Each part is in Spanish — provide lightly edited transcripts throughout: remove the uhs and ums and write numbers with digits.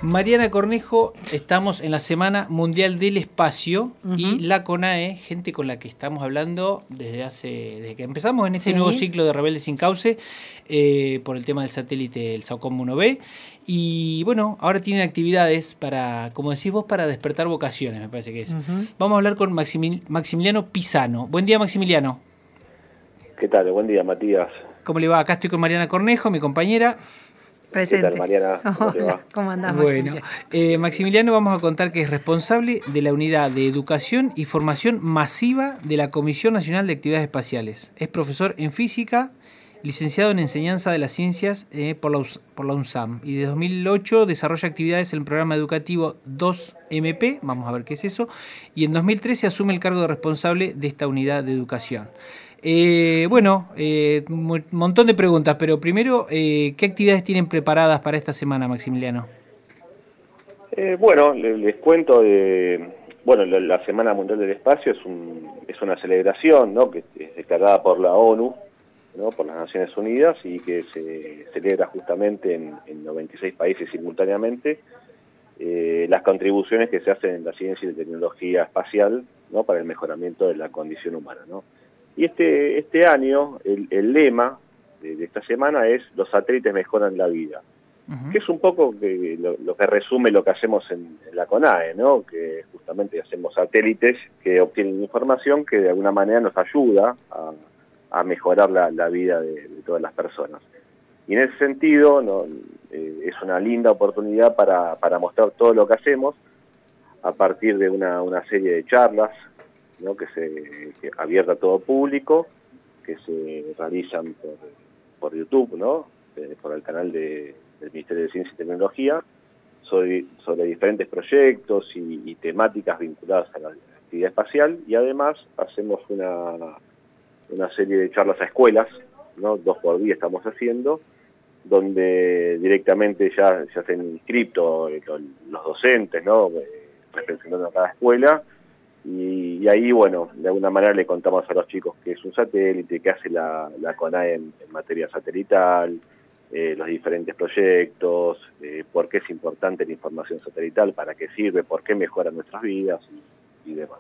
Mariana Cornejo, estamos en la Semana Mundial del Espacio y la CONAE, gente con la que estamos hablando desde que empezamos en este nuevo ciclo de Rebeldes sin Cauce, por el tema del satélite, el SAOCOM 1B. Y bueno, ahora tienen actividades para, como decís vos, para despertar vocaciones, me parece que es. Vamos a hablar con Maximiliano Pisano. Buen día, Maximiliano. ¿Qué tal? Buen día, Matías. ¿Cómo le va? Acá estoy con Mariana Cornejo, mi compañera. Presente. ¿Qué tal, Mariana? ¿Cómo te va? ¿Cómo andás, Bueno, Maximiliano? Maximiliano, vamos a contar que es responsable de la Unidad de Educación y Formación Masiva de la Comisión Nacional de Actividades Espaciales. Es profesor en física, licenciado en Enseñanza de las Ciencias por la UNSAM. Y de 2008 desarrolla actividades en el programa educativo 2MP, vamos a ver qué es eso, y en 2013 asume el cargo de responsable de esta unidad de educación. Un montón de preguntas, pero primero, ¿qué actividades tienen preparadas para esta semana, Maximiliano? Les cuento la Semana Mundial del Espacio es una celebración, ¿no?, que es declarada por la ONU, ¿no?, por las Naciones Unidas, y que se celebra justamente en 96 países simultáneamente, las contribuciones que se hacen en la ciencia y tecnología espacial, ¿no?, para el mejoramiento de la condición humana, ¿no? Y este año, el lema de esta semana es "Los satélites mejoran la vida", que es un poco lo que resume lo que hacemos en la CONAE, ¿no?, que justamente hacemos satélites que obtienen información que de alguna manera nos ayuda a mejorar la vida de todas las personas. Y en ese sentido, ¿no?, es una linda oportunidad para mostrar todo lo que hacemos a partir de una serie de charlas, ¿no?, que abierta a todo público, que se realizan por YouTube, ¿no?, por el canal del Ministerio de Ciencia y Tecnología, sobre diferentes proyectos y temáticas vinculadas a la actividad espacial, y además hacemos una serie de charlas a escuelas, ¿no?, 2 por día estamos haciendo, donde directamente ya se han inscrito los docentes, ¿no?, representando a cada escuela. Y ahí, bueno, de alguna manera le contamos a los chicos qué es un satélite, qué hace la CONAE en materia satelital, los diferentes proyectos, por qué es importante la información satelital, para qué sirve, por qué mejora nuestras vidas y demás.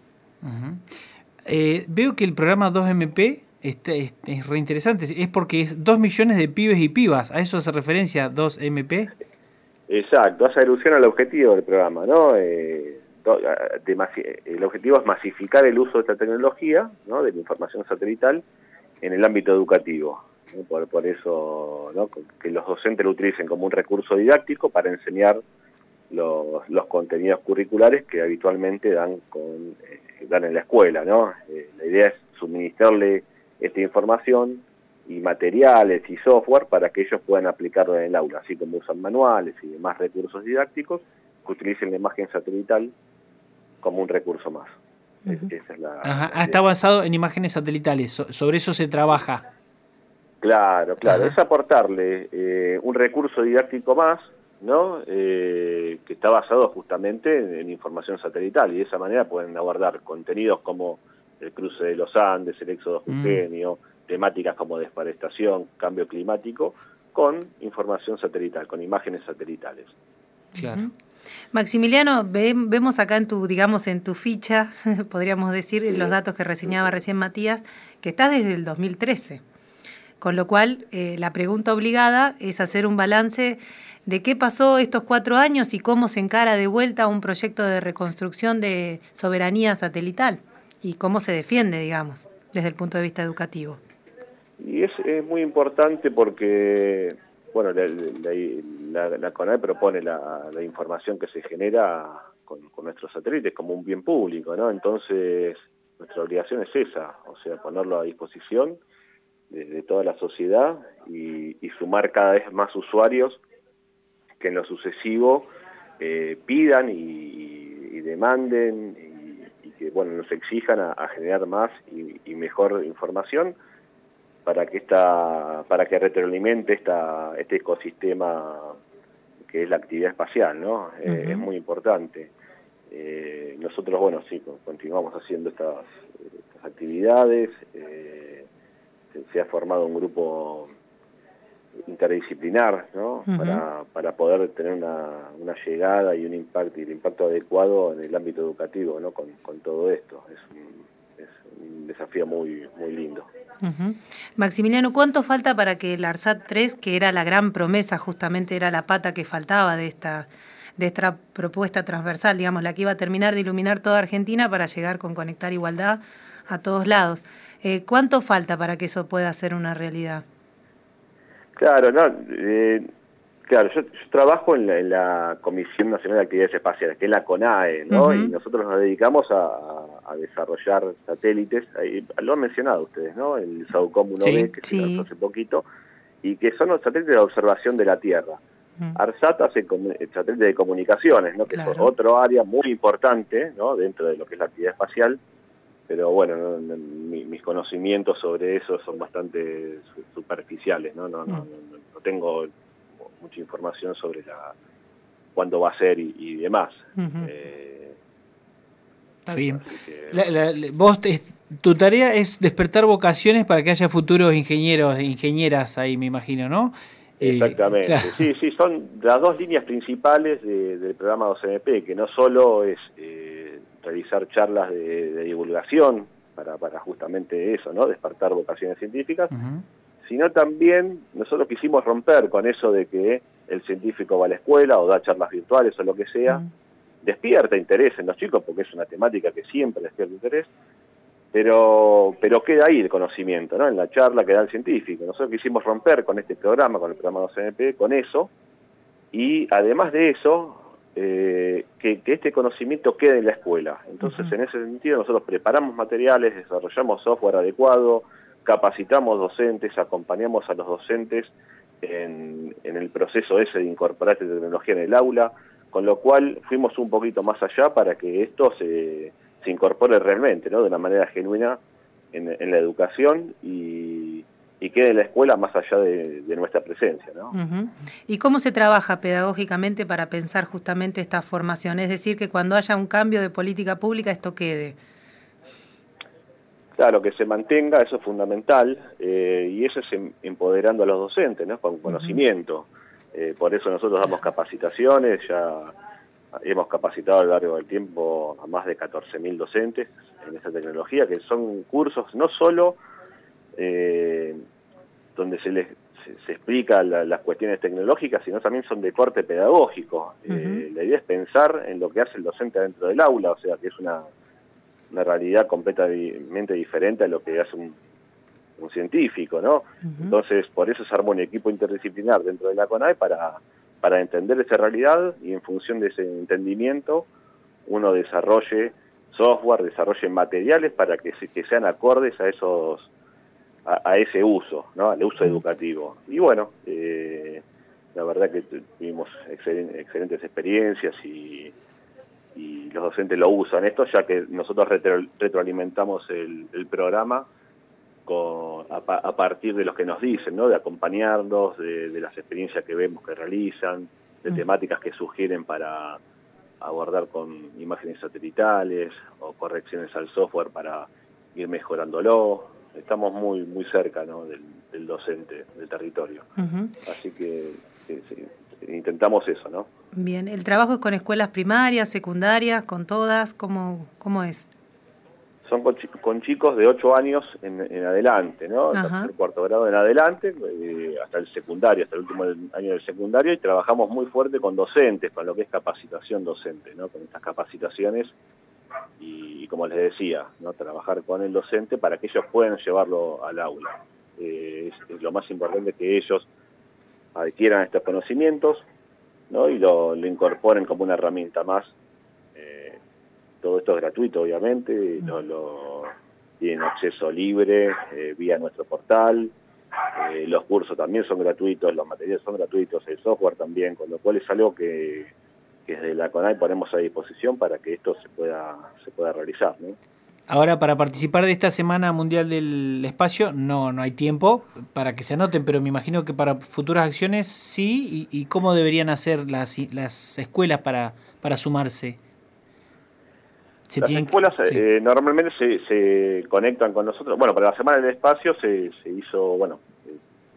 Veo que el programa 2MP es reinteresante, es porque es 2 millones de pibes y pibas, ¿a eso hace referencia 2MP? Exacto, hace alusión al objetivo del programa, ¿no? El objetivo es masificar el uso de esta tecnología, ¿no?, de la información satelital en el ámbito educativo, ¿no? Por eso, ¿no?, que los docentes lo utilicen como un recurso didáctico para enseñar los contenidos curriculares que habitualmente dan en la escuela, ¿no? La idea es suministrarle esta información y materiales y software para que ellos puedan aplicarlo en el aula, así como usan manuales y demás recursos didácticos, que utilicen la imagen satelital como un recurso más. Esa es la está basado en imágenes satelitales, sobre eso se trabaja. Claro, es aportarle un recurso didáctico más, ¿no?, que está basado justamente en información satelital, y de esa manera pueden abordar contenidos como el cruce de los Andes, el éxodo jujeño, temáticas como deforestación, cambio climático, con información satelital, con imágenes satelitales. Claro. Maximiliano, vemos acá en tu ficha, podríamos decir, los datos que reseñaba recién Matías, que estás desde el 2013. Con lo cual, la pregunta obligada es hacer un balance de qué pasó estos 4 años y cómo se encara de vuelta un proyecto de reconstrucción de soberanía satelital y cómo se defiende, digamos, desde el punto de vista educativo. Y es muy importante porque, bueno, la CONAE propone la información que se genera con nuestros satélites como un bien público, ¿no? Entonces, nuestra obligación es esa, o sea, ponerlo a disposición de toda la sociedad y sumar cada vez más usuarios que en lo sucesivo pidan y demanden y que, bueno, nos exijan a generar más y mejor información para que retroalimente este ecosistema que es la actividad espacial, ¿no? Es muy importante. Nosotros, bueno, sí, continuamos haciendo estas actividades. Se ha formado un grupo interdisciplinar, ¿no? Uh-huh. Para poder tener una llegada y un impacto, y el impacto adecuado en el ámbito educativo, ¿no? Con todo esto. Es un desafío muy, muy lindo. Uh-huh. Maximiliano, ¿cuánto falta para que el ARSAT 3, que era la gran promesa, justamente era la pata que faltaba de esta propuesta transversal, digamos, la que iba a terminar de iluminar toda Argentina para llegar con Conectar Igualdad a todos lados? ¿Cuánto falta para que eso pueda ser una realidad? Claro, no, claro, yo trabajo en la Comisión Nacional de Actividades Espaciales, que es la CONAE, ¿no? Uh-huh. Y nosotros nos dedicamos a desarrollar satélites, ahí, lo han mencionado ustedes, ¿no? El SAUCOM 1B, que se lanzó hace poquito, y que son los satélites de observación de la Tierra. ARSAT hace satélites de comunicaciones, ¿no? Que es otro área muy importante, ¿no? Dentro de lo que es la actividad espacial, pero bueno, mis conocimientos sobre eso son bastante superficiales, ¿no? No tengo mucha información sobre cuándo va a ser y demás. Uh-huh. Está bien. Tu tarea es despertar vocaciones para que haya futuros ingenieros e ingenieras ahí, me imagino, ¿no? Exactamente, claro. Sí, son las dos líneas principales del programa 2MP, que no solo es realizar charlas de divulgación para justamente eso, ¿no? Despertar vocaciones científicas, uh-huh. Sino también nosotros quisimos romper con eso de que el científico va a la escuela o da charlas virtuales o lo que sea, uh-huh. Despierta interés en los chicos porque es una temática que siempre despierta interés, pero queda ahí el conocimiento, ¿no? En la charla queda el científico. Nosotros quisimos romper con este programa, con el programa 2MP, con eso, y además de eso, que este conocimiento quede en la escuela. Entonces, uh-huh. En ese sentido, nosotros preparamos materiales, desarrollamos software adecuado, capacitamos docentes, acompañamos a los docentes en el proceso ese de incorporar esta tecnología en el aula, con lo cual fuimos un poquito más allá para que esto se incorpore realmente, ¿no? De una manera genuina en la educación y quede en la escuela más allá de nuestra presencia, ¿no? Uh-huh. ¿Y cómo se trabaja pedagógicamente para pensar justamente esta formación? Es decir, que cuando haya un cambio de política pública esto quede. Claro, que se mantenga, eso es fundamental, y eso es empoderando a los docentes, ¿no? Con conocimiento. Por eso nosotros damos capacitaciones, ya hemos capacitado a lo largo del tiempo a más de 14.000 docentes en esta tecnología, que son cursos no solo donde se explica las cuestiones tecnológicas, sino también son de corte pedagógico. Uh-huh. La idea es pensar en lo que hace el docente dentro del aula, o sea, que es una realidad completamente diferente a lo que hace un científico, ¿no? Uh-huh. Entonces, por eso se armó un equipo interdisciplinar dentro de la CONAE para entender esa realidad y en función de ese entendimiento uno desarrolle software, desarrolle materiales para que sean acordes a ese uso, ¿no? Al uso educativo. Y bueno, la verdad que tuvimos excelentes experiencias y los docentes lo usan esto, ya que nosotros retroalimentamos el programa a partir de los que nos dicen, ¿no? De acompañarnos, de las experiencias que vemos que realizan, de temáticas que sugieren para abordar con imágenes satelitales o correcciones al software para ir mejorándolo. Estamos muy muy cerca, ¿no? del docente, del territorio. Uh-huh. Así que intentamos eso, ¿no? Bien, ¿el trabajo es con escuelas primarias, secundarias, con todas? ¿Cómo es? Son con chicos de 8 años en adelante, ¿no? Hasta el cuarto grado en adelante, hasta el secundario, hasta el último año del secundario, y trabajamos muy fuerte con docentes, con lo que es capacitación docente, ¿no? Con estas capacitaciones y como les decía, ¿no? Trabajar con el docente para que ellos puedan llevarlo al aula. Es lo más importante que ellos adquieran estos conocimientos, ¿no? Y lo incorporen como una herramienta más. Todo esto es gratuito, obviamente, tienen acceso libre vía nuestro portal, los cursos también son gratuitos, los materiales son gratuitos, el software también, con lo cual es algo que desde la CONAE ponemos a disposición para que esto se pueda realizar, ¿no? Ahora, para participar de esta Semana Mundial del Espacio, no hay tiempo para que se anoten, pero me imagino que para futuras acciones sí, y cómo deberían hacer las escuelas para sumarse. Las escuelas normalmente se conectan con nosotros. Bueno, para la Semana del Espacio se hizo,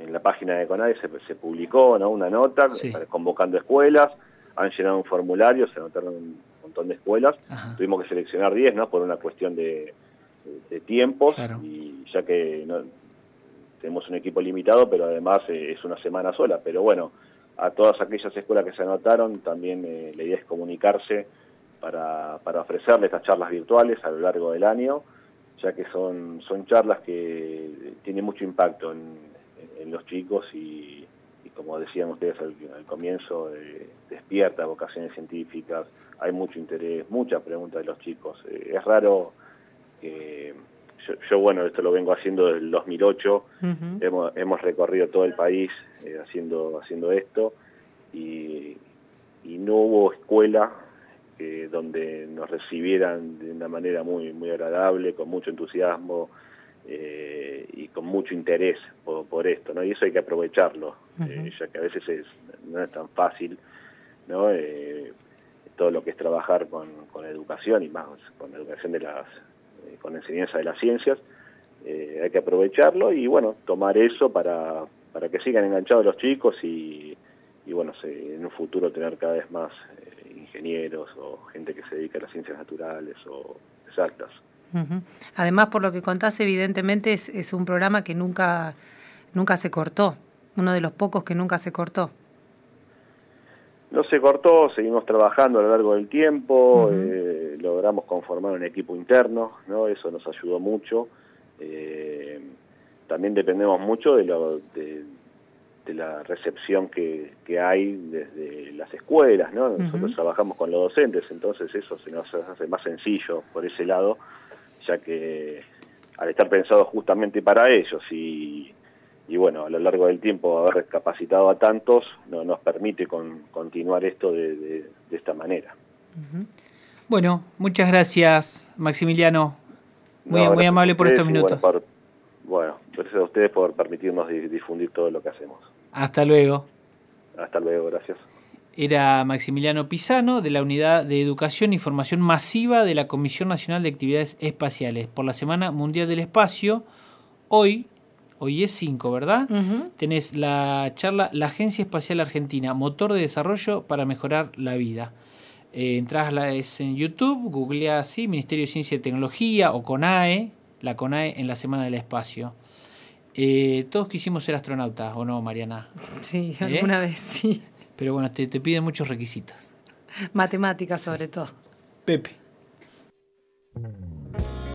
en la página de CONADE se publicó, ¿no?, una nota convocando escuelas, han llenado un formulario, se anotaron un montón de escuelas, tuvimos que seleccionar 10, ¿no?, por una cuestión de tiempos, y ya que no, tenemos un equipo limitado, pero además es una semana sola, pero bueno, a todas aquellas escuelas que se anotaron, también la idea es comunicarse para ofrecerles estas charlas virtuales a lo largo del año, ya que son charlas que tienen mucho impacto en los chicos y como decían ustedes al comienzo, despierta vocaciones científicas, hay mucho interés, muchas preguntas de los chicos. Es raro que... Yo, bueno, esto lo vengo haciendo desde el 2008, hemos recorrido todo el país haciendo esto, y no hubo escuela donde nos recibieran de una manera muy, muy agradable, con mucho entusiasmo y con mucho interés por esto, ¿no? Y eso hay que aprovecharlo, ya que a veces no es tan fácil, ¿no? Todo lo que es trabajar con educación, y más con educación con enseñanza de las ciencias, hay que aprovecharlo y bueno, tomar eso para que sigan enganchados los chicos y bueno, en un futuro tener cada vez más ingenieros o gente que se dedica a las ciencias naturales o exactas. Además, por lo que contás, evidentemente es un programa que nunca se cortó, uno de los pocos que nunca se cortó. No se cortó, seguimos trabajando a lo largo del tiempo, logramos conformar un equipo interno, ¿no? Eso nos ayudó mucho. También dependemos mucho de la recepción que hay desde las escuelas, ¿no? Nosotros trabajamos con los docentes, entonces eso se nos hace más sencillo por ese lado, ya que al estar pensado justamente para ellos y bueno, a lo largo del tiempo haber capacitado a tantos nos permite continuar esto de esta manera. Bueno, muchas gracias, Maximiliano. Muy amable por estos minutos. Bueno, gracias a ustedes por permitirnos difundir todo lo que hacemos. Hasta luego. Hasta luego, gracias. Era Maximiliano Pisano, de la Unidad de Educación y Formación Masiva de la Comisión Nacional de Actividades Espaciales, por la Semana Mundial del Espacio. Hoy es 5, ¿verdad? Tenés la charla La Agencia Espacial Argentina, motor de desarrollo para mejorar la vida. Entrás en YouTube, googlea así, Ministerio de Ciencia y Tecnología o CONAE, la CONAE en la Semana del Espacio. Todos quisimos ser astronautas, ¿o no, Mariana? Sí, alguna vez sí. Pero bueno, te piden muchos requisitos. Matemáticas sobre todo. Pepe.